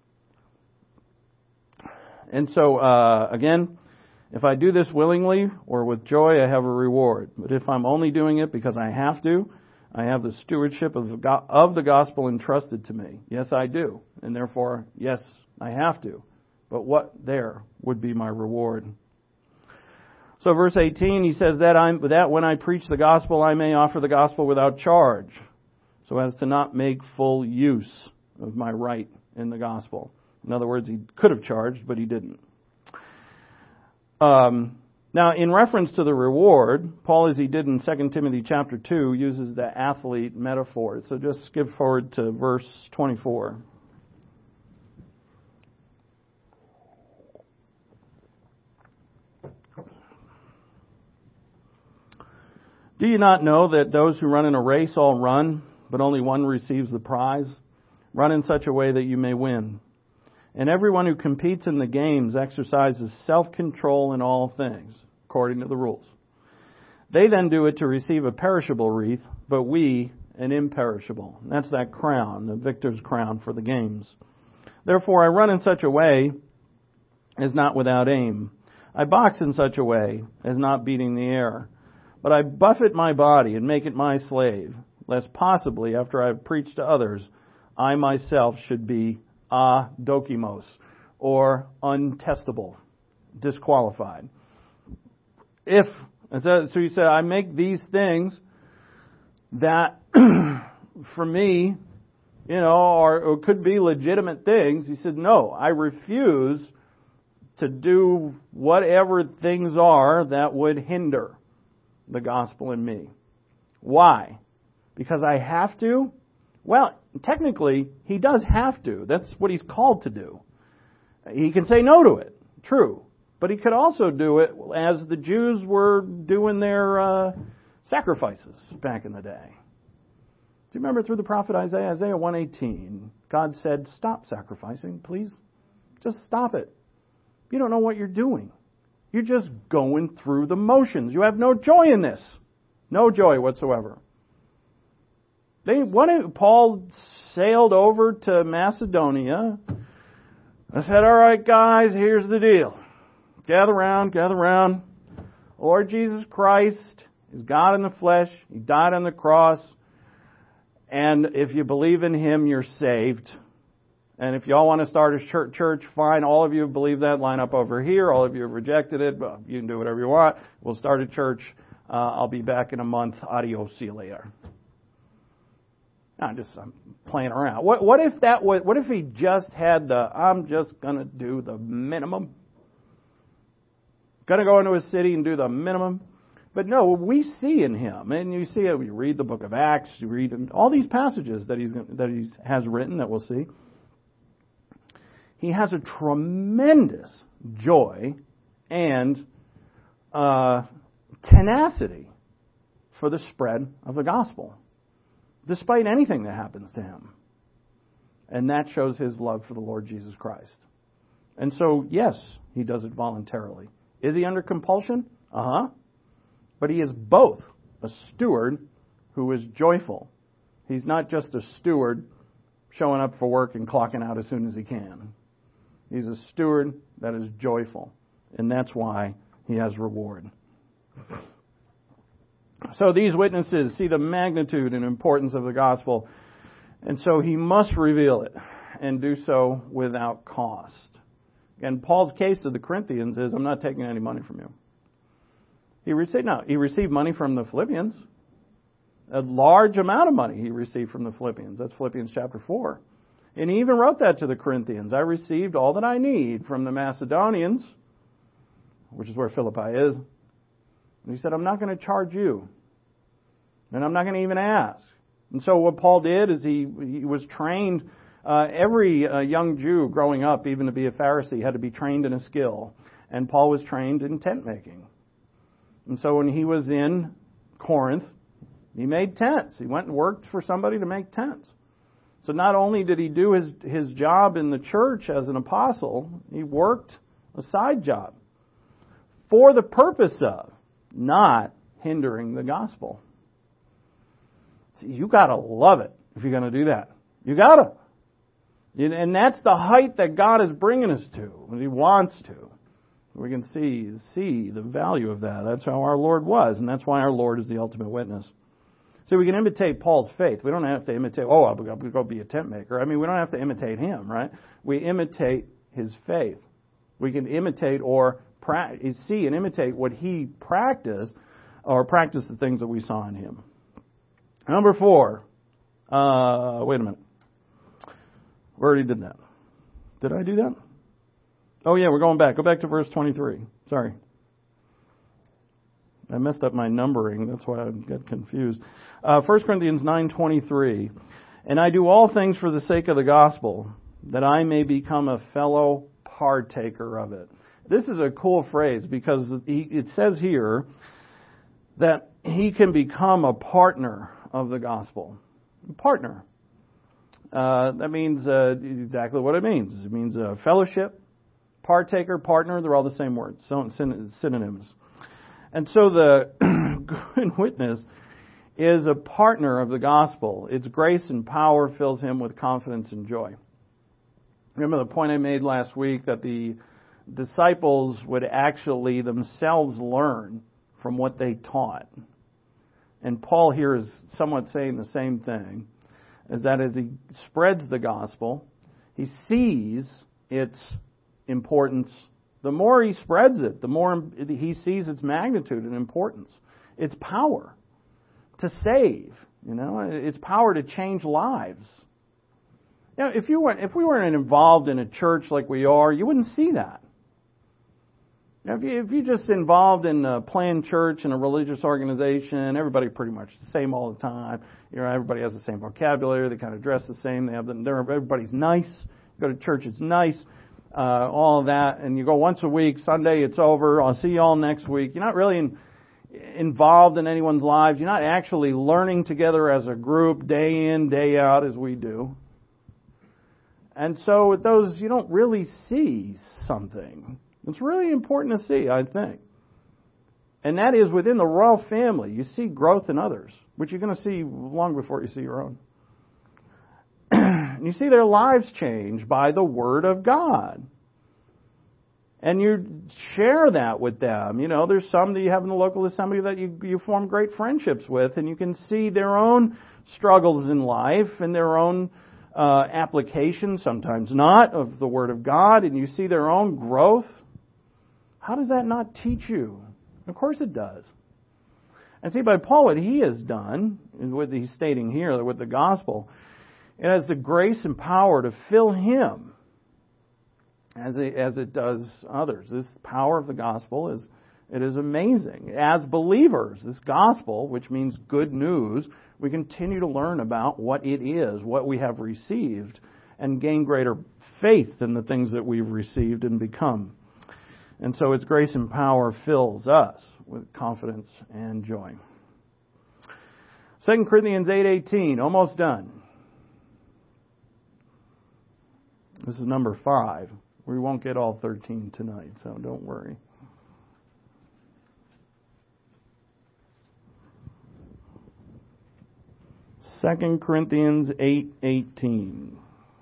And so, again, if I do this willingly or with joy, I have a reward. But if I'm only doing it because I have to, I have the stewardship of the gospel entrusted to me. Yes, I do. And therefore, yes, I have to. But what there would be my reward? So verse 18, he says that when I preach the gospel, I may offer the gospel without charge, so as to not make full use of my right in the gospel. In other words, he could have charged, but he didn't. Now, in reference to the reward, Paul, as he did in 2 Timothy chapter 2, uses the athlete metaphor. So just skip forward to verse 24. Do you not know that those who run in a race all run, but only one receives the prize? Run in such a way that you may win. And everyone who competes in the games exercises self-control in all things, according to the rules. They then do it to receive a perishable wreath, but we an imperishable. That's that crown, the victor's crown for the games. Therefore I run in such a way as not without aim. I box in such a way as not beating the air. But I buffet my body and make it my slave, lest possibly, after I have preached to others, I myself should be adokimos, or untestable, disqualified. So he said, I make these things that for me, or could be legitimate things. He said, no, I refuse to do whatever things are that would hinder the gospel in me. Why? Because I have to? Well, technically, he does have to. That's what he's called to do. He can say no to it. True. But he could also do it as the Jews were doing their sacrifices back in the day. Do you remember through the prophet Isaiah, Isaiah 1:18, God said, stop sacrificing, please. Just stop it. You don't know what you're doing. You're just going through the motions. You have no joy in this. No joy whatsoever. Paul sailed over to Macedonia. I said, all right, guys, here's the deal. Gather round. Lord Jesus Christ is God in the flesh. He died on the cross. And if you believe in Him, you're saved. And if y'all want to start a church, fine. All of you believe that. Line up over here. All of you have rejected it. Well, you can do whatever you want. We'll start a church. I'll be back in a month. Adios. See you later. I'm playing around. What if he just had I'm just going to do the minimum? Going to go into a city and do the minimum? But no, we see in him, and you see it, you read the book of Acts, you read all these passages that he has written that we'll see. He has a tremendous joy and tenacity for the spread of the gospel, despite anything that happens to him. And that shows his love for the Lord Jesus Christ. And so, yes, he does it voluntarily. Is he under compulsion? But he is both a steward who is joyful. He's not just a steward showing up for work and clocking out as soon as he can. He's a steward that is joyful. And that's why he has reward. So these witnesses see the magnitude and importance of the gospel. And so he must reveal it and do so without cost. And Paul's case to the Corinthians is, I'm not taking any money from you. He received money from the Philippians. A large amount of money he received from the Philippians. That's Philippians chapter 4. And he even wrote that to the Corinthians. I received all that I need from the Macedonians, which is where Philippi is. And he said, I'm not going to charge you. And I'm not going to even ask. And so what Paul did is he was trained. Every young Jew growing up, even to be a Pharisee, had to be trained in a skill. And Paul was trained in tent making. And so when he was in Corinth, he made tents. He went and worked for somebody to make tents. So not only did he do his job in the church as an apostle, he worked a side job for the purpose of not hindering the gospel. See, you gotta love it if you're going to do that. You gotta. And that's the height that God is bringing us to, and He wants to. We can see the value of that. That's how our Lord was, and that's why our Lord is the ultimate witness. So we can imitate Paul's faith. We don't have to imitate, I'm going to go be a tent maker. I mean, we don't have to imitate him, right? We imitate his faith. We can imitate or see and imitate what he practiced, or practice the things that we saw in him. Number 4. Wait a minute. We already did that. Did I do that? Oh yeah, we're going back. Go back to verse 23. Sorry. I messed up my numbering. That's why I got confused. 1 Corinthians 9:23. And I do all things for the sake of the gospel, that I may become a fellow partaker of it. This is a cool phrase because it says here that he can become a partner of the gospel. Partner. That means exactly what it means. It means fellowship, partaker, partner. They're all the same words, so synonyms. And so the good witness is a partner of the gospel. Its grace and power fills him with confidence and joy. Remember the point I made last week that the disciples would actually themselves learn from what they taught. And Paul here is somewhat saying the same thing, is that as he spreads the gospel, he sees its importance. The more he spreads it, the more he sees its magnitude and importance. Its power to save, its power to change lives. If we weren't involved in a church like we are, you wouldn't see that. If you're just involved in a planned church and a religious organization, everybody pretty much the same all the time. Everybody has the same vocabulary. They kind of dress the same. Everybody's nice. You go to church, it's nice. All of that, and you go once a week. Sunday, it's over. I'll see you all next week. You're not really involved in anyone's lives. You're not actually learning together as a group day in, day out as we do. And so with those, you don't really see something. It's really important to see, I think. And that is within the royal family. You see growth in others, which you're going to see long before you see your own. And you see their lives change by the Word of God. And you share that with them. You know, there's some that you have in the local assembly that you form great friendships with, and you can see their own struggles in life and their own application, sometimes not, of the Word of God, and you see their own growth. How does that not teach you? Of course it does. And see, by Paul, what he has done, and what he's stating here with the gospel, it has the grace and power to fill him as it does others. This power of the gospel is amazing. As believers, this gospel, which means good news, we continue to learn about what it is, what we have received, and gain greater faith in the things that we've received and become. And so its grace and power fills us with confidence and joy. 2 Corinthians 8:18, almost done. This is number 5. We won't get all 13 tonight, so don't worry. Second Corinthians 8:18.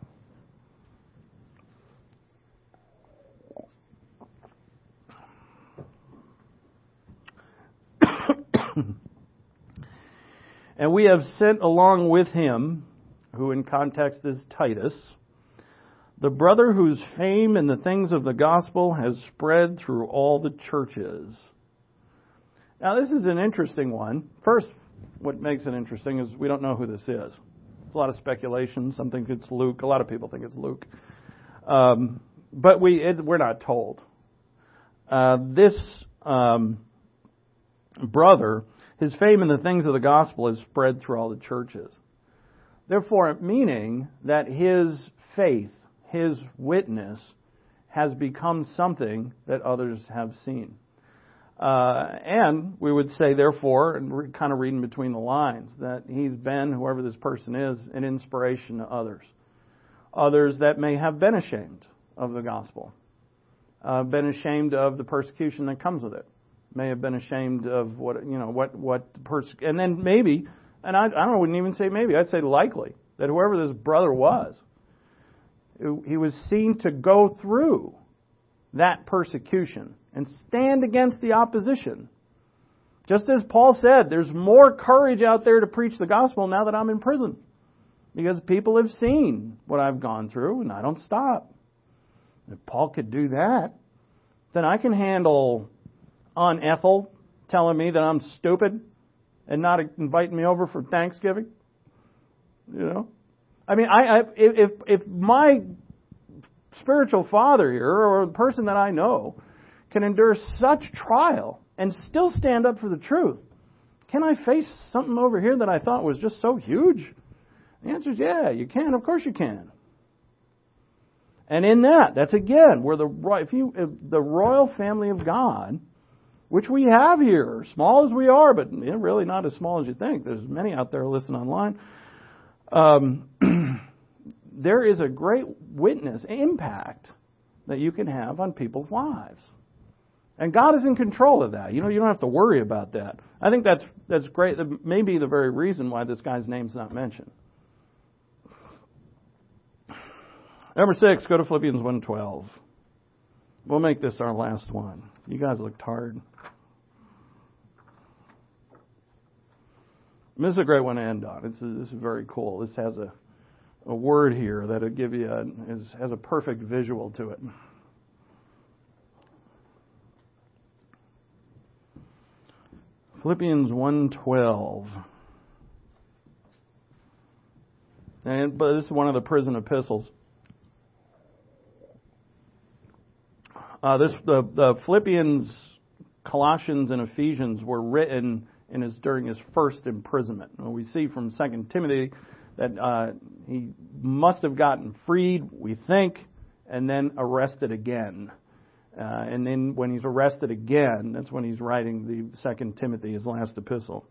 And we have sent along with him, who in context is Titus, the brother whose fame in the things of the gospel has spread through all the churches. Now this is an interesting one. First, what makes it interesting is we don't know who this is. There's a lot of speculation. Some think it's Luke. A lot of people think it's Luke. But we're not told. This brother, his fame in the things of the gospel has spread through all the churches. Therefore, meaning that his faith, his witness, has become something that others have seen. And we would say, therefore, and we're kind of reading between the lines, that he's been, whoever this person is, an inspiration to others. Others that may have been ashamed of the gospel, been ashamed of the persecution that comes with it, may have been ashamed of and then maybe, and I wouldn't even say maybe, I'd say likely, that whoever this brother was, he was seen to go through that persecution and stand against the opposition. Just as Paul said, there's more courage out there to preach the gospel now that I'm in prison. Because people have seen what I've gone through and I don't stop. If Paul could do that, then I can handle Aunt Ethel telling me that I'm stupid and not inviting me over for Thanksgiving. You know? I mean, if my spiritual father here, or the person that I know, can endure such trial and still stand up for the truth, can I face something over here that I thought was just so huge? The answer is yeah, you can. Of course you can. And in that's again where the royal family of God, which we have here, small as we are, but really not as small as you think. There's many out there listening online. There is a great witness impact that you can have on people's lives. And God is in control of that. You don't have to worry about that. I think that's great. That may be the very reason why this guy's name's not mentioned. Number 6, go to Philippians 1:12. We'll make this our last one. You guys look tired. This is a great one to end on. This is very cool. This has a word here that'll give you has a perfect visual to it. Philippians 1:12. But this is one of the prison epistles. The Philippians, Colossians, and Ephesians were written during his first imprisonment. We see from 2 Timothy that he must have gotten freed, we think, and then arrested again. And then when he's arrested again, that's when he's writing the 2 Timothy, his last epistle.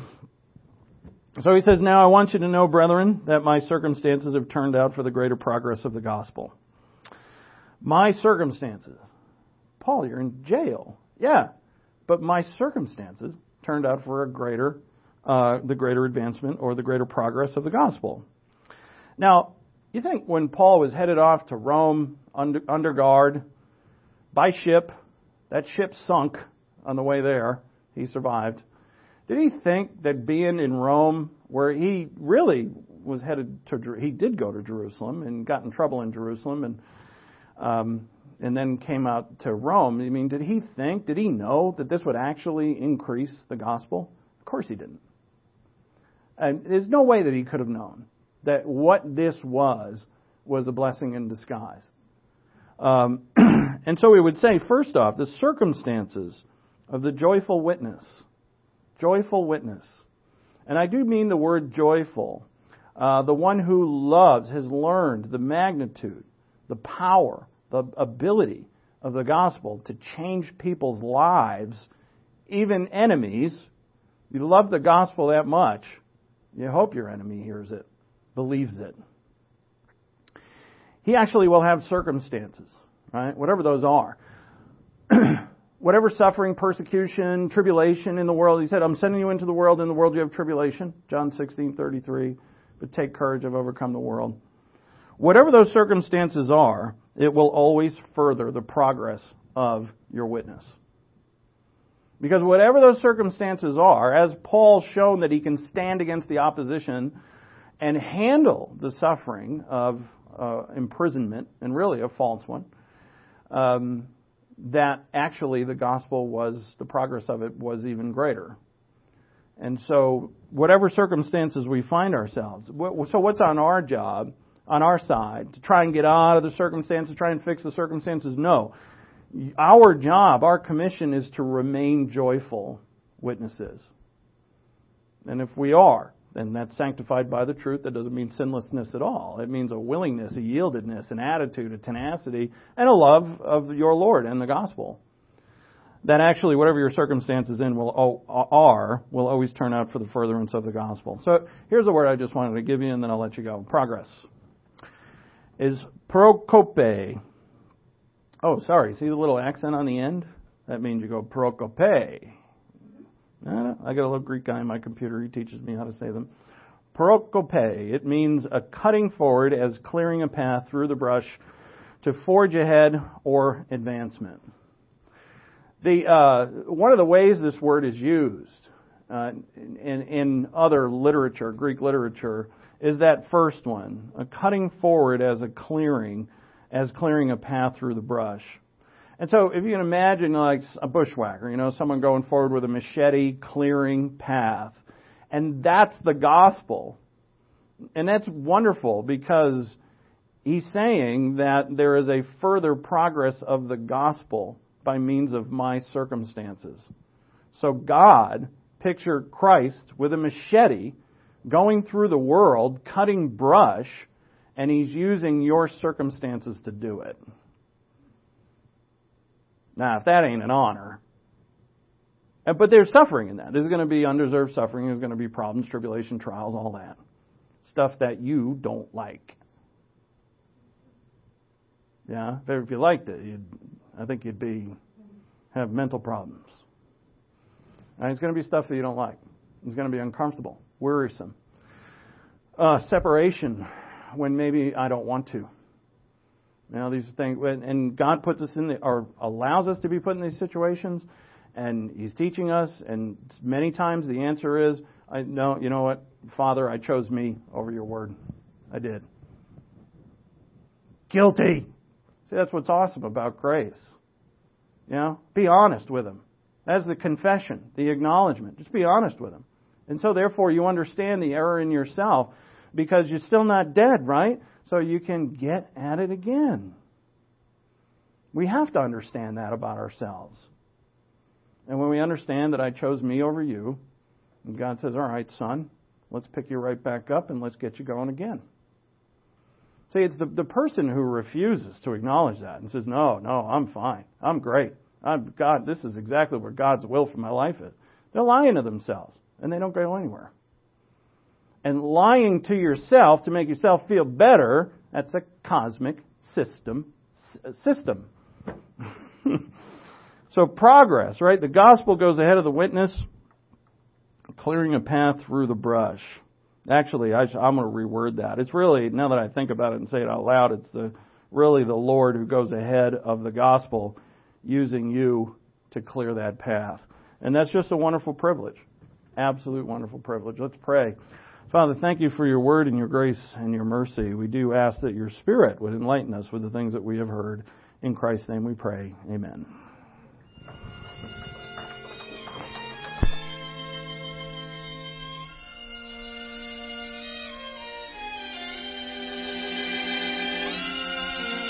So he says, "Now I want you to know, brethren, that my circumstances have turned out for the greater progress of the gospel." My circumstances. Paul, you're in jail. Yeah, but my circumstances turned out for the greater advancement or the greater progress of the gospel. Now, you think when Paul was headed off to Rome under guard by ship, that ship sunk on the way there. He survived. Did he think that being in Rome, where he really was headed to, he did go to Jerusalem and got in trouble in Jerusalem and then came out to Rome. I mean, did he know that this would actually increase the gospel? Of course he didn't. And there's no way that he could have known that what this was a blessing in disguise. And so we would say, first off, the circumstances of the joyful witness. Joyful witness. And I do mean the word joyful. The one who loves has learned the magnitude, the power, the ability of the gospel to change people's lives, even enemies. You love the gospel that much, you hope your enemy hears it, believes it. He actually will have circumstances, right? Whatever those are. Whatever suffering, persecution, tribulation in the world. He said, "I'm sending you into the world. In the world you have tribulation." John 16:33. "But take courage, I've overcome the world." Whatever those circumstances are, it will always further the progress of your witness. Because whatever those circumstances are, as Paul's shown that he can stand against the opposition and handle the suffering of imprisonment, and really a false one, that actually the gospel the progress of it was even greater. And so whatever circumstances we find ourselves, so what's on our job, on our side, to try and get out of the circumstances, try and fix the circumstances? No. Our job, our commission is to remain joyful witnesses. And if we are, then that's sanctified by the truth. That doesn't mean sinlessness at all. It means a willingness, a yieldedness, an attitude, a tenacity, and a love of your Lord and the gospel. That actually, whatever your circumstances will always turn out for the furtherance of the gospel. So here's a word I just wanted to give you, and then I'll let you go. Progress is prokope. Oh, sorry. See the little accent on the end? That means you go prokope. I got a little Greek guy in my computer. He teaches me how to say them. Prokope. It means a cutting forward as clearing a path through the brush to forge ahead or advancement. One of the ways this word is used in other literature, Greek literature, is that first one, a cutting forward as clearing a path through the brush. And so if you can imagine like a bushwhacker, someone going forward with a machete clearing path. And that's the gospel. And that's wonderful because he's saying that there is a further progress of the gospel by means of my circumstances. So God, picture Christ with a machete going through the world, cutting brush, and he's using your circumstances to do it. Now, if that ain't an honor. But there's suffering in that. There's going to be undeserved suffering. There's going to be problems, tribulation, trials, all that. Stuff that you don't like. Yeah, if you liked it, I think you'd have mental problems. And it's going to be stuff that you don't like. It's going to be uncomfortable, worrisome. Separation when maybe I don't want to. These things, and God puts us or allows us to be put in these situations, and He's teaching us, and many times the answer is, no, you know what, Father, I chose me over your word. I did. Guilty. See, that's what's awesome about grace. Be honest with Him. That's the confession, the acknowledgement. Just be honest with Him. And so therefore you understand the error in yourself because you're still not dead, right? So you can get at it again. We have to understand that about ourselves. And when we understand that I chose me over you, and God says, all right, son, let's pick you right back up and let's get you going again. See, it's the person who refuses to acknowledge that and says, no, I'm fine. I'm great. God, this is exactly where God's will for my life is. They're lying to themselves, and they don't go anywhere. And lying to yourself to make yourself feel better, that's a cosmic system. So progress, right? The gospel goes ahead of the witness, clearing a path through the brush. Actually, I'm going to reword that. It's really, now that I think about it and say it out loud, it's really the Lord who goes ahead of the gospel, using you to clear that path. And that's just a wonderful privilege. Absolute wonderful privilege. Let's pray. Father, thank you for your word and your grace and your mercy. We do ask that your Spirit would enlighten us with the things that we have heard. In Christ's name we pray. Amen.